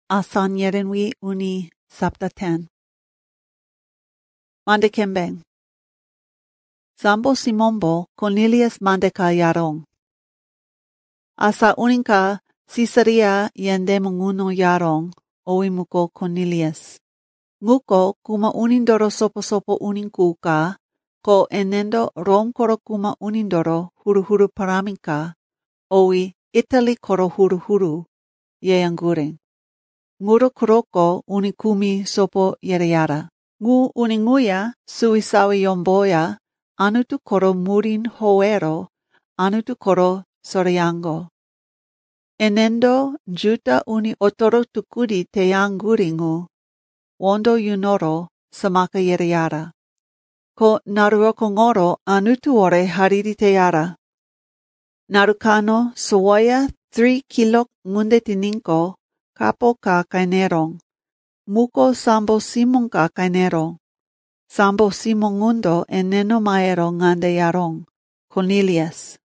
Asan yerenwi uni saptaten. Mandekembeng. Zambo Simombo Cornelius Mandeka Yarong. Asa uninka Caesarea yende munguno Yarong, oimuko Cornelius. Nguko kuma unindoro sopo uninkuka, ko enendo Rom koro kuma unindoro huru paramika, oi Italy koro huru yeangureng. Nguro kuroko unikumi sopo yereyara. Ngu uninguya suisawi yomboya, anutu koro murin hoero, anutu koro soreyango. Enendo juta uni otoro tukudi teyanguringu, wondo yunoro samaka yereyara. Ko naruoko ngoro anutu ore hariri teyara. Narukano suwaya 3 kilok ngunde tininko, kapo ka kainerong. Muko sambo simon ka kainerong. Sambo simon ngundo eneno maero ngande yarong. Cornelius.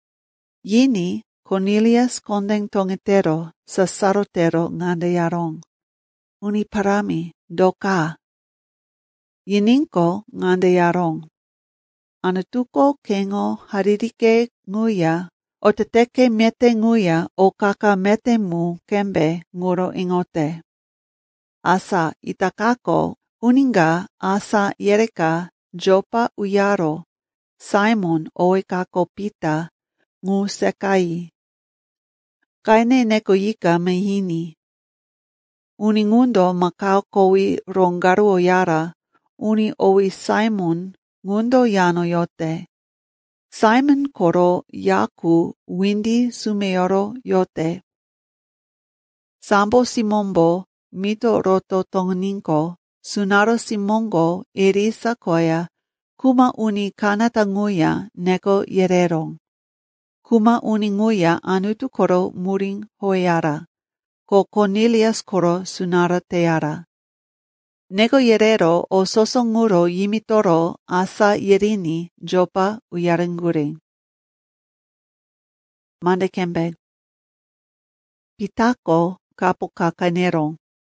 Yini Cornelius kondeng tongetero sa sarotero ngande yarong. Uni parami doka. Yininko ngande yarong. Anatuko kengo haririke nguya o teteke mete nguya o kaka mete mu kembe nguro ingote. Asa itakako uninga asa yereka jopa uyaro Simon oikako pita ngu sekai. Kaine neko yika mehini. Uningundo makao kowi rongaru oyara uni owi Simon ngundo yano yote. Simon koro yaku windi sumeyoro yote. Sambo Simombo mito roto tonginko sunaro Simongo irisa koya kuma uni kanata nguya neko yererong. Kuma uni nguya anutu koro muring hoyara. Ko Cornelius koro sunara teara. Neko yerero o sosonguro yimitoro asa yerini jopa uyarenguring. Mandekembeng. Pitako kapo kakanerong.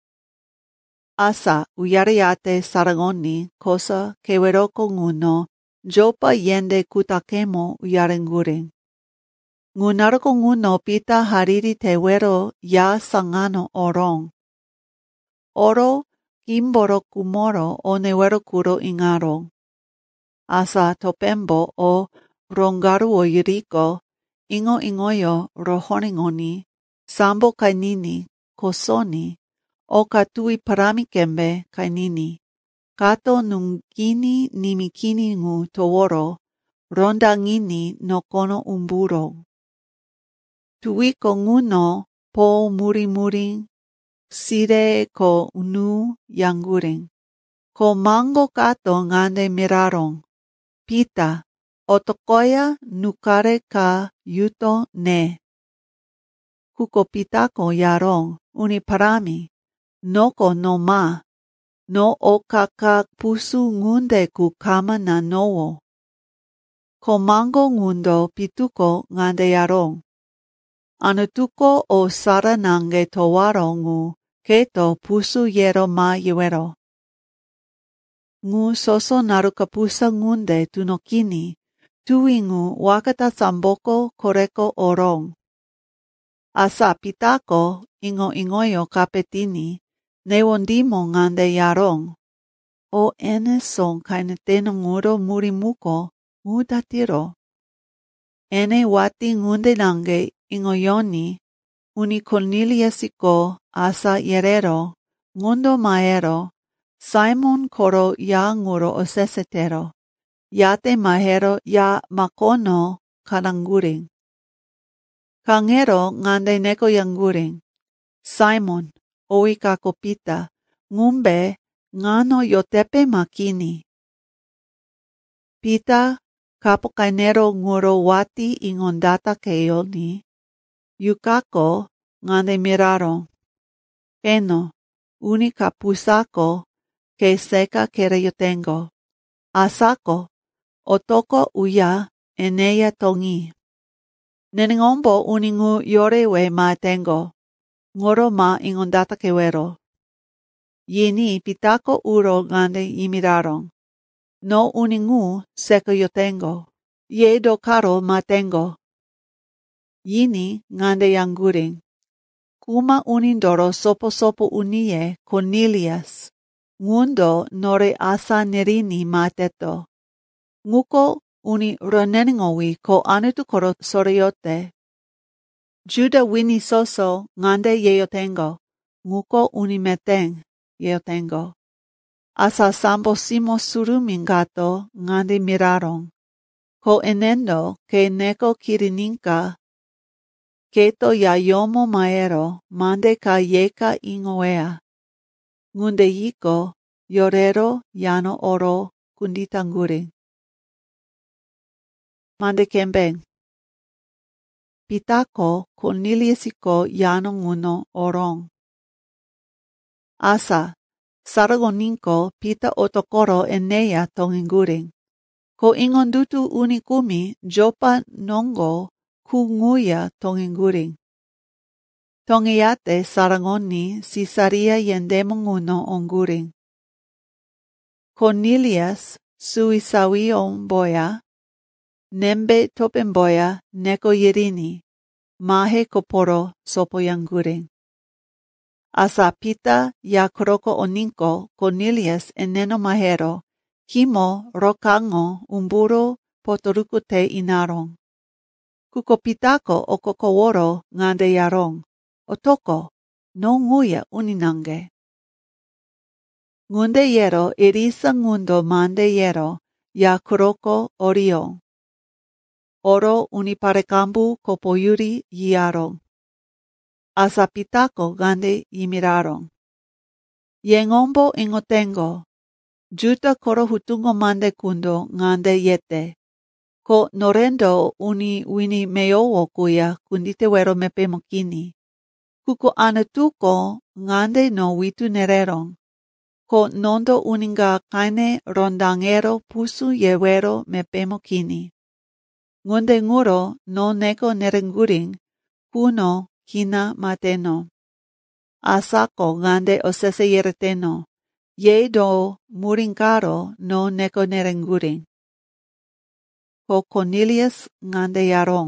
Asa uyariate sarangoni kosa keweroko nguno jopa yende kutakemo uyarenguring. Ngunaroko nguno pita hariri tewero ya sangano orong. Oro kimboro kumoro o newero kuro ingarong. Asa topembo o rongaru o yiriko ingo ingoyo rohoningoni sambo kainini kosoni o katui paramikembe kainini. Kato nungini nimikini ngu toworo rondangini no kono umburo. Tuiko nguno po muri sire ko unu yanguring. Ko mango kato ngande mirarong. Pita, otokoya nukare ka yuto ne. Kuko pitako yarong, uniparami, noko no ma, no okaka pusu ngunde ku kama na nowo. Ko mango ngundo pituko ngande yarong. Anutuko o saranange towarongu keto pusu yero ma yewero. Ngu soso narukapusa ngunde tunokini, tuingu wakata samboko koreko orong. Asa pitako ingo ingoyo kapetini, newondimo ngande yarong. O ene son kaineteno nguro murimuko, mudatiro. Ene wati ngunde nange ingoyoni, uni Corneliusiko asa yerero, ngundo maero, Simon koro ya nguro osesetero, yate mahero ya makono karanguring. Kangero ngande neko yanguring. Simon, oika kopita, ngumbe ngano yotepe makini. Pita kapokainero nguro wati ingondata keyoni, yukako ngande miraro. Keno, unika pusako que seca kere yo tengo. Asako, otoko uya en ella tongi. Nenengombo uningu yorewe ma tengo. ngoro ma ingondata kewero. Yini pitako uro ngande imiraron. No uningu seko yo tengo. Ye do karo ma tengo. Yini ngande yanguring. Kuma unindoro sopo unie Cornelius. Ngundo nore asa nerini mateto. Nguko uni roneningowi ko anutu koro soreyote. Juda wini soso ngande yeyo tengo. Nguko uni meteng yeyo tengo. Asa sambo simo surumingato ngande miraron. Ko enendo ke neko kirininka. Keto ya yomo maero mande ka yeka ingoea. Ngunde yiko yorero yano oro kunditanguring. Mande kembeng. Pitako Corneliusiko yano nguno orong. Asa, saragoninko pita otokoro enea tonginguring. Ko ingondutu unikumi jopa nongo kunguya tonginguring. Tongiyate sarangoni Caesarea yendemonguno onguring. Cornelius suisawion boya, nembe topenboya neko yirini, mahe koporo sopoyanguring. Asa pita ya kroko oninko Cornelius eneno mahero, kimo rokango umburo potorukute inaron. Kukopitako okokoworo ngande yarong, otoko no nguya uninange. Ngunde yero irisa ngundo mande yero ya kroko orion. Oro uniparekambu kopoyuri yiaron. Asa pitako gande yimiraron. Yengombo ingotengo. Juta koro hutungo mande kundo ngande yete. Ko norendo uni wini meowo kuya kundite wero mepe mokini. Kuko anatuko ngande no witu nereron. Ko nondo uninga kaine rondangero pusu yewero mepe mokini. Ngunde nguro no neko nerenguring, kuno kina mateno. Asako ngande osese yereteno, ye do murinkaro no neko nerenguring. Ko Cornelius ngande yarong.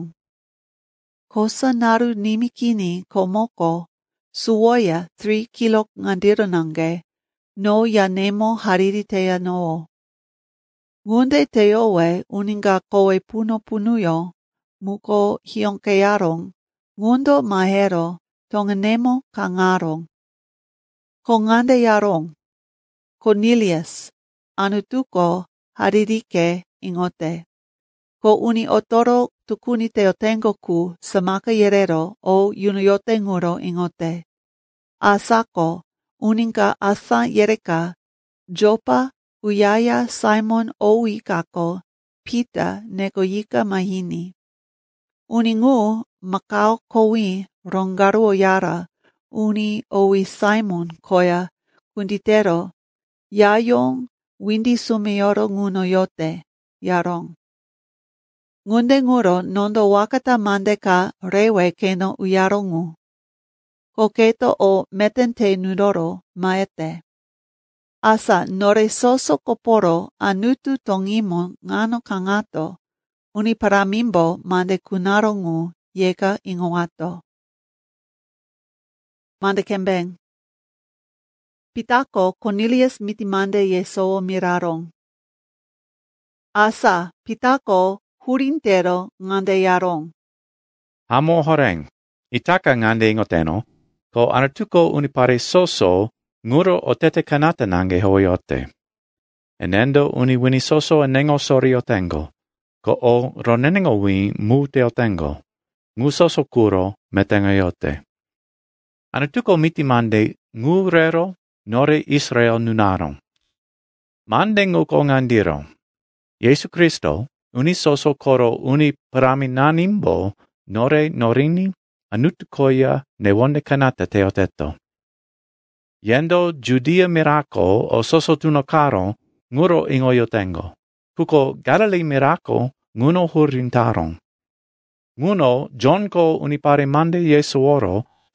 Kosa naru nimikini komoko, suwoya 3 kilok ngandironange, no yanemo hariritea noo. Ngunde teowe uninga koe punuyo, muko hionkearong, ngundo mahero, tonganemo kangarong. Kongande yarong, Cornelius, anutuko haririke ingote. Ko uni otoro tukuni teotengo ku samaka yerero o yunoyote nguro ingote. Asako, uninga asa yereka, jopa uyaya Simon Owikako, pita nekoyika mahini. Uningu makao kowi rongaru oyara, uni owi Simon koya kunditero, yayong windi sumioro nguno yote, yarong. Ngunde nguro nondo wakata mandeka rewe keno uyarongu. Koketo o metente nudoro maete. Asa nore soso koporo anutu tongimo ngano kangato, uniparamimbo mande kunarongu yeka ingoato. Mande kembeng. Pitako Cornelius mitimande yeso mirarong. Asa pitako hurintero ngande yarong. Hamo horeng, itaka ngande ingoteno, ko anatuko unipare soso nguro otete kanata nange hoyote. Enendo uni wini soso enengo sorio tengo, ko o ronenengo wi mu teo tengo, ngu soso kuro metengo yote. Anatuko miti mande ngu rero nore Israel nunaron. Mande ngu ko ngandiro. Yesu Kristo, uni soso koro uni paraminanimbo nore norini anutukoya newonde kanata teoteto. Yendo Judea mirako o soso tunokaro nguro ingoyo tengo. Kuko Galilee mirako nguno hurintaron. Nguno John ko unipare mande Yesu oro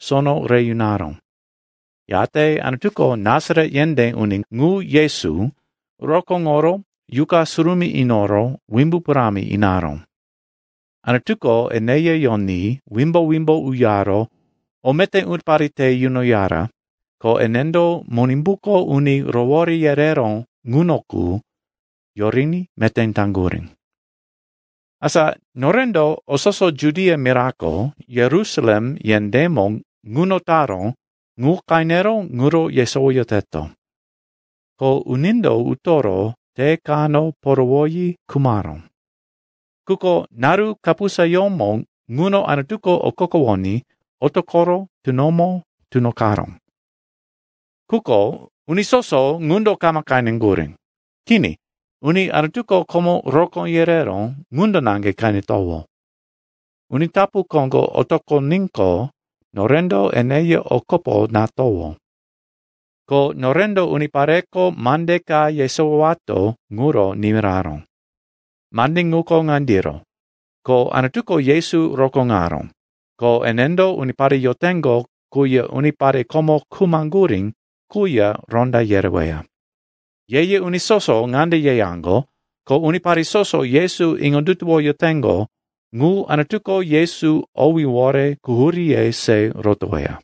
sono reyunaron. Yate anatuko Nazaret yende uning ngu Yesu, rokongoro, yuka surumi inoro, wimbu purami inaron. Anatuko eneye yoni, wimbo uyaro, omete unparite yunoyara, ko enendo monimbuko uni rowori yereron ngunoku, yorini meten tanguring. Asa norendo ososo Judea miraco, Jerusalem yendemo ngunotaron, ngu kainero nguro yesoyoteto. Ko unindo utoro te kano porowoyi kumaron. Kuko naru kapusayomo nguno anatuko okokowoni, otokoro tunomo tunokaron. Kuko unisoso ngundo kamakainen guring. Kini, uni anatuko como roko yerero ngundo nange kainitowo. Unitapu kongo otoko ninko norendo eneye okopo natowo. Ko norendo unipareko mandeka yesowato nguro nimiraron. Mandinguko ngandiro. Ko anatuko Yesu rokongaron. Ko enendo unipare yotengo kuya unipare como kumanguring kuya ronda yerewea. Yeye unisoso ngande yeyango, ko unipare soso Yesu ingondutuo yotengo, ngu anatuko Yesu owiwore kuhurie se rotoea.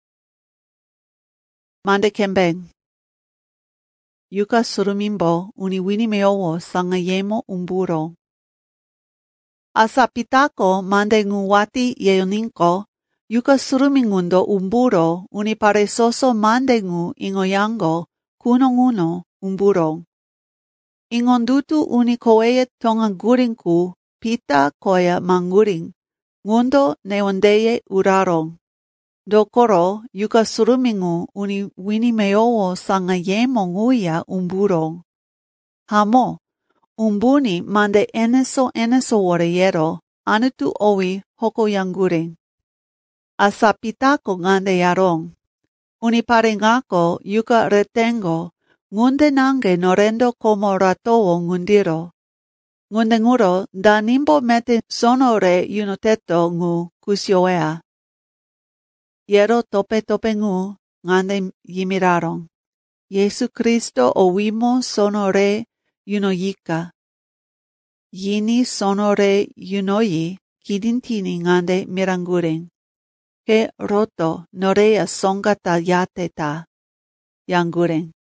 Mande kembeng. Yuka surumimbo uniwini meowo sangayemo umburo. Asa pitako mande nguwati yeyoninko, yuka surumingundo umburo uniparesoso mande ngu ingoyango kunonguno umburo. Ingondutu unikoeye tonga gurinku pita koya manguring, ngundo neondeye urarong. Dokoro yuka surumingu uni wini meowo sangayemo nguya umburong. Hamo, umbuni mande eneso wareyero, anutu owi hoko yanguring. Asapitako ngande yarong. Uniparengako yuka retengo, ngunde nange norendo como ratowo ngundiro. Ngunde nguro danimbo mete sonore yunoteto ngu kusioea. Yero tope ngu ngande yimiraron. Yesu Kristo owimo sonore yunoyika. Yini sonore yunoyi kidintini ngande miranguren. Ke roto norea songata yateta yanguren.